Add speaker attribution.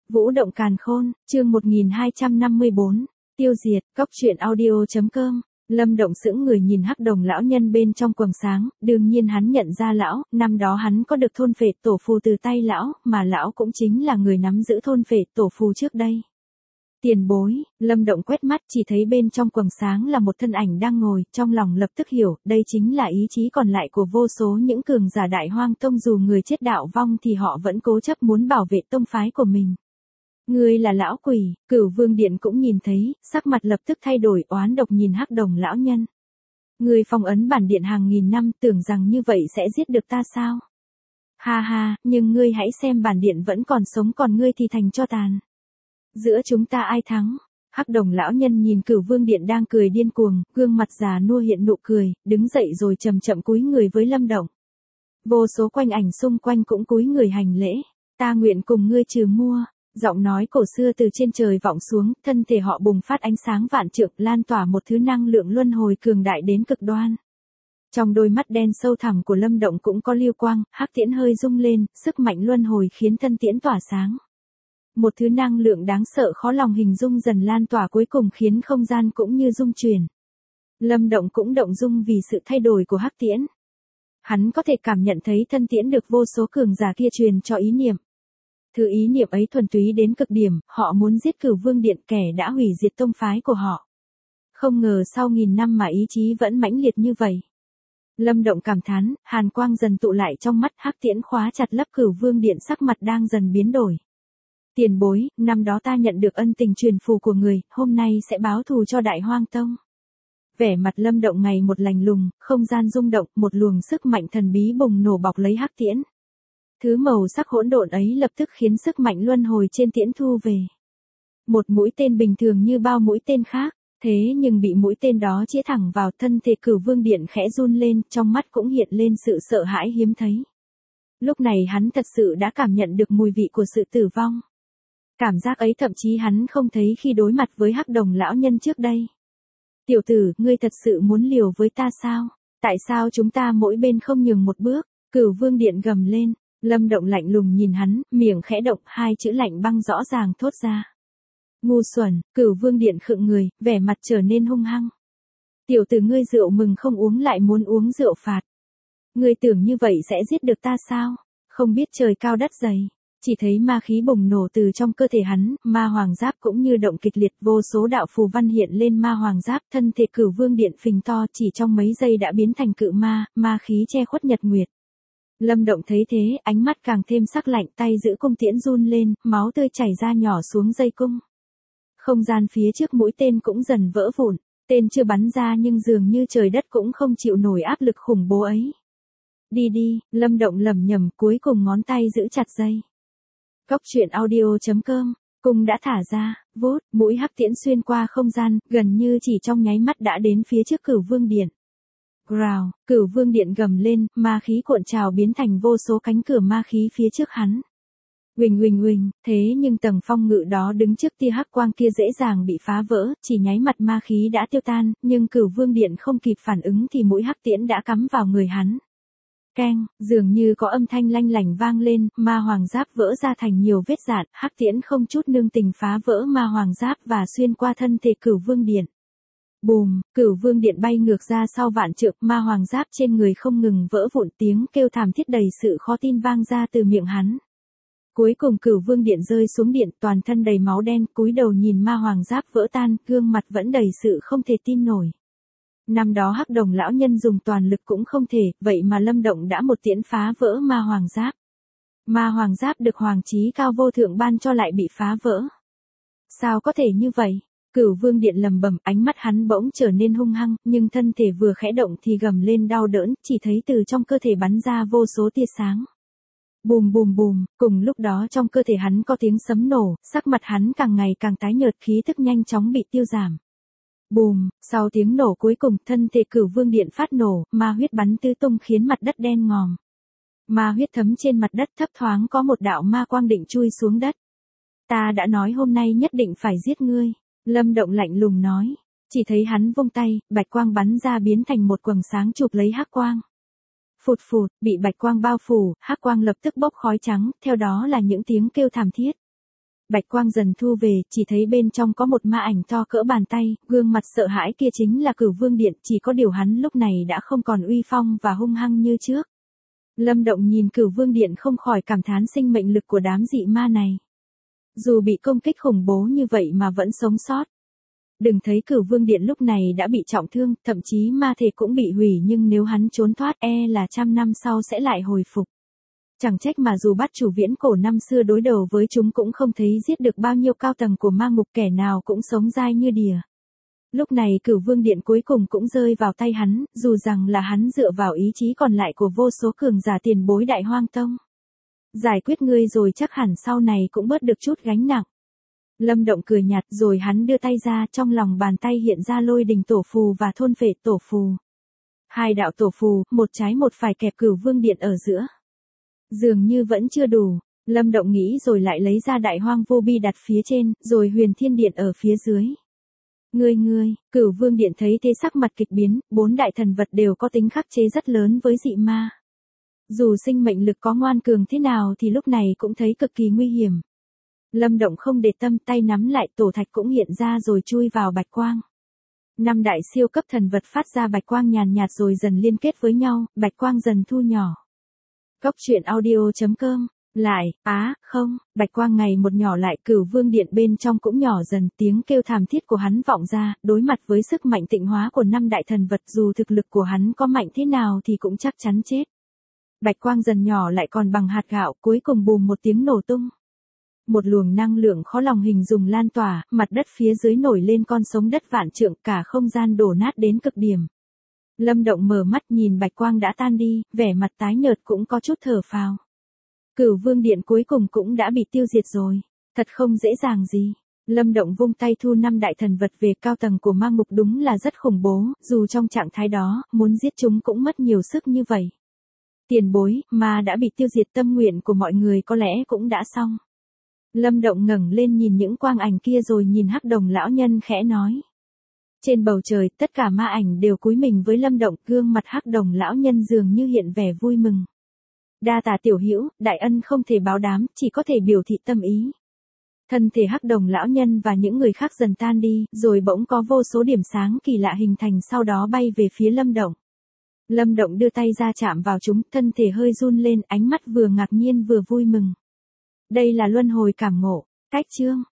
Speaker 1: Vũ động càn khôn, chương 1254, tiêu diệt, cóc truyện audio.com. Lâm Động sững người nhìn hắc đồng lão nhân bên trong quầng sáng, đương nhiên hắn nhận ra lão, năm đó hắn có được thôn phệ tổ phù từ tay lão, mà lão cũng chính là người nắm giữ thôn phệ tổ phù trước đây. Tiền bối, Lâm Động quét mắt chỉ thấy bên trong quầng sáng là một thân ảnh đang ngồi, trong lòng lập tức hiểu, đây chính là ý chí còn lại của vô số những cường giả Đại Hoang Tông, dù người chết đạo vong thì họ vẫn cố chấp muốn bảo vệ tông phái của mình. Ngươi là lão quỷ, Cửu Vương Điện cũng nhìn thấy, sắc mặt lập tức thay đổi, oán độc nhìn hắc đồng lão nhân. Ngươi phong ấn bản điện hàng nghìn năm, tưởng rằng như vậy sẽ giết được ta sao? Ha ha, nhưng ngươi hãy xem bản điện vẫn còn sống, còn ngươi thì thành tro tàn. Giữa chúng ta ai thắng? Hắc đồng lão nhân nhìn Cửu Vương Điện đang cười điên cuồng, gương mặt già nua hiện nụ cười, đứng dậy rồi chậm chậm cúi người với Lâm Động. Vô số quanh ảnh xung quanh cũng cúi người hành lễ. Ta nguyện cùng ngươi trừ mua. Giọng nói cổ xưa từ trên trời vọng xuống, thân thể họ bùng phát ánh sáng vạn trượng, lan tỏa một thứ năng lượng luân hồi cường đại đến cực đoan. Trong đôi mắt đen sâu thẳm của Lâm Động cũng có lưu quang, hắc tiễn hơi rung lên, sức mạnh luân hồi khiến thân tiễn tỏa sáng. Một thứ năng lượng đáng sợ khó lòng hình dung dần lan tỏa, cuối cùng khiến không gian cũng như rung chuyển. Lâm Động cũng động dung vì sự thay đổi của hắc tiễn. Hắn có thể cảm nhận thấy thân tiễn được vô số cường giả kia truyền cho ý niệm. Thứ ý niệm ấy thuần túy đến cực điểm, họ muốn giết Cửu Vương Điện, kẻ đã hủy diệt tông phái của họ. Không ngờ sau nghìn năm mà ý chí vẫn mãnh liệt như vậy. Lâm Động cảm thán, hàn quang dần tụ lại trong mắt, hắc tiễn khóa chặt lấp Cửu Vương Điện, sắc mặt đang dần biến đổi. Tiền bối, năm đó ta nhận được ân tình truyền phù của người, hôm nay sẽ báo thù cho Đại Hoang Tông. Vẻ mặt Lâm Động ngày một lạnh lùng, không gian rung động, một luồng sức mạnh thần bí bùng nổ bọc lấy hắc tiễn. Thứ màu sắc hỗn độn ấy lập tức khiến sức mạnh luân hồi trên tiễn thu về. Một mũi tên bình thường như bao mũi tên khác, thế nhưng bị mũi tên đó chĩa thẳng vào, thân thể Cửu Vương Điện khẽ run lên, trong mắt cũng hiện lên sự sợ hãi hiếm thấy. Lúc này hắn thật sự đã cảm nhận được mùi vị của sự tử vong. Cảm giác ấy thậm chí hắn không thấy khi đối mặt với hắc đồng lão nhân trước đây. Tiểu tử, ngươi thật sự muốn liều với ta sao? Tại sao chúng ta mỗi bên không nhường một bước? Cửu Vương Điện gầm lên. Lâm Động lạnh lùng nhìn hắn, miệng khẽ động, hai chữ lạnh băng rõ ràng thốt ra. Ngu xuẩn, Cửu Vương Điện khựng người, vẻ mặt trở nên hung hăng. Tiểu tử, ngươi rượu mừng không uống lại muốn uống rượu phạt. Ngươi tưởng như vậy sẽ giết được ta sao? Không biết trời cao đất dày. Chỉ thấy ma khí bùng nổ từ trong cơ thể hắn, ma hoàng giáp cũng như động kịch liệt, vô số đạo phù văn hiện lên ma hoàng giáp, thân thể Cửu Vương Điện phình to, chỉ trong mấy giây đã biến thành cự ma, ma khí che khuất nhật nguyệt. Lâm Động thấy thế, ánh mắt càng thêm sắc lạnh, tay giữ cung tiễn run lên, máu tươi chảy ra nhỏ xuống dây cung. Không gian phía trước mũi tên cũng dần vỡ vụn, tên chưa bắn ra nhưng dường như trời đất cũng không chịu nổi áp lực khủng bố ấy. Đi đi, Lâm Động lẩm nhẩm, cuối cùng ngón tay giữ chặt dây. Cóc truyện audio.com, cung đã thả ra, vút, mũi hắc tiễn xuyên qua không gian, gần như chỉ trong nháy mắt đã đến phía trước Cửu Vương Điện. Growl, Cửu Vương Điện gầm lên, ma khí cuộn trào biến thành vô số cánh cửa ma khí phía trước hắn. Huỳnh huỳnh huỳnh, thế nhưng tầng phong ngự đó đứng trước tia hắc quang kia dễ dàng bị phá vỡ, chỉ nháy mắt ma khí đã tiêu tan, nhưng Cửu Vương Điện không kịp phản ứng thì mũi hắc tiễn đã cắm vào người hắn. Keng, dường như có âm thanh lanh lảnh vang lên, ma hoàng giáp vỡ ra thành nhiều vết rạn, hắc tiễn không chút nương tình phá vỡ ma hoàng giáp và xuyên qua thân thể Cửu Vương Điện. Bùm, Cửu Vương Điện bay ngược ra sau vạn trượng, ma hoàng giáp trên người không ngừng vỡ vụn, tiếng kêu thảm thiết đầy sự khó tin vang ra từ miệng hắn. Cuối cùng Cửu Vương Điện rơi xuống điện, toàn thân đầy máu đen, cúi đầu nhìn ma hoàng giáp vỡ tan, gương mặt vẫn đầy sự không thể tin nổi. Năm đó hắc đồng lão nhân dùng toàn lực cũng không thể, vậy mà Lâm Động đã một tiễn phá vỡ ma hoàng giáp. Ma hoàng giáp được hoàng chí cao vô thượng ban cho lại bị phá vỡ. Sao có thể như vậy? Cửu Vương Điện lầm bầm, ánh mắt hắn bỗng trở nên hung hăng, nhưng thân thể vừa khẽ động thì gầm lên đau đớn, chỉ thấy từ trong cơ thể bắn ra vô số tia sáng. Bùm bùm bùm, cùng lúc đó trong cơ thể hắn có tiếng sấm nổ, sắc mặt hắn càng ngày càng tái nhợt, khí tức nhanh chóng bị tiêu giảm. Bùm, sau tiếng nổ cuối cùng, thân thể Cửu Vương Điện phát nổ, ma huyết bắn tứ tung khiến mặt đất đen ngòm. Ma huyết thấm trên mặt đất, thấp thoáng có một đạo ma quang định chui xuống đất. Ta đã nói hôm nay nhất định phải giết ngươi. Lâm Động lạnh lùng nói, chỉ thấy hắn vung tay, bạch quang bắn ra biến thành một quầng sáng chụp lấy hắc quang. Phụt phụt, bị bạch quang bao phủ, hắc quang lập tức bốc khói trắng, theo đó là những tiếng kêu thảm thiết. Bạch quang dần thu về, chỉ thấy bên trong có một ma ảnh to cỡ bàn tay, gương mặt sợ hãi kia chính là Cửu Vương Điện, chỉ có điều hắn lúc này đã không còn uy phong và hung hăng như trước. Lâm Động nhìn Cửu Vương Điện không khỏi cảm thán sinh mệnh lực của đám dị ma này. Dù bị công kích khủng bố như vậy mà vẫn sống sót. Đừng thấy Cửu Vương Điện lúc này đã bị trọng thương, thậm chí ma thể cũng bị hủy, nhưng nếu hắn trốn thoát là 100 năm sau sẽ lại hồi phục. Chẳng trách mà dù Bát Chủ viễn cổ năm xưa đối đầu với chúng cũng không thấy giết được bao nhiêu cao tầng của ma ngục, kẻ nào cũng sống dai như đỉa. Lúc này Cửu Vương Điện cuối cùng cũng rơi vào tay hắn, dù rằng là hắn dựa vào ý chí còn lại của vô số cường giả tiền bối Đại Hoang Tông. Giải quyết ngươi rồi chắc hẳn sau này cũng bớt được chút gánh nặng. Lâm Động cười nhạt rồi hắn đưa tay ra, trong lòng bàn tay hiện ra Lôi Đình Tổ Phù và Thôn Phệ Tổ Phù. Hai đạo tổ phù, một trái một phải kẹp Cửu Vương Điện ở giữa. Dường như vẫn chưa đủ, Lâm Động nghĩ rồi lại lấy ra Đại Hoang Vô Bi đặt phía trên, rồi Huyền Thiên Điện ở phía dưới. Ngươi, Cửu Vương Điện thấy thế sắc mặt kịch biến, 4 đại thần vật đều có tính khắc chế rất lớn với dị ma. Dù sinh mệnh lực có ngoan cường thế nào thì lúc này cũng thấy cực kỳ nguy hiểm. Lâm Động không để tâm, tay nắm lại tổ thạch cũng hiện ra rồi chui vào bạch quang. 5 đại siêu cấp thần vật phát ra bạch quang nhàn nhạt rồi dần liên kết với nhau, bạch quang dần thu nhỏ. Cốc truyện audio.com. Không, bạch quang ngày một nhỏ lại, Cửu Vương Điện bên trong cũng nhỏ dần, tiếng kêu thảm thiết của hắn vọng ra, đối mặt với sức mạnh tịnh hóa của 5 đại thần vật, dù thực lực của hắn có mạnh thế nào thì cũng chắc chắn chết. Bạch quang dần nhỏ lại còn bằng hạt gạo, cuối cùng bùm một tiếng nổ tung. Một luồng năng lượng khó lòng hình dung lan tỏa, mặt đất phía dưới nổi lên con sóng đất vạn trượng, cả không gian đổ nát đến cực điểm. Lâm Động mở mắt nhìn bạch quang đã tan đi, vẻ mặt tái nhợt cũng có chút thở phào. Cửu Vương Điện cuối cùng cũng đã bị tiêu diệt rồi. Thật không dễ dàng gì. Lâm Động vung tay thu 5 đại thần vật về, cao tầng của ma ngục đúng là rất khủng bố, dù trong trạng thái đó, muốn giết chúng cũng mất nhiều sức như vậy. Tiền bối, ma đã bị tiêu diệt, tâm nguyện của mọi người có lẽ cũng đã xong. Lâm Động ngẩng lên nhìn những quang ảnh kia rồi nhìn Hắc Đồng lão nhân khẽ nói. Trên bầu trời, tất cả ma ảnh đều cúi mình với Lâm Động, gương mặt Hắc Đồng lão nhân dường như hiện vẻ vui mừng. Đa tạ tiểu hữu, đại ân không thể báo đám, chỉ có thể biểu thị tâm ý. Thân thể Hắc Đồng lão nhân và những người khác dần tan đi, rồi bỗng có vô số điểm sáng kỳ lạ hình thành, sau đó bay về phía Lâm Động. Lâm Động đưa tay ra chạm vào chúng, thân thể hơi run lên, ánh mắt vừa ngạc nhiên vừa vui mừng. Đây là luân hồi cảm ngộ. Cách chương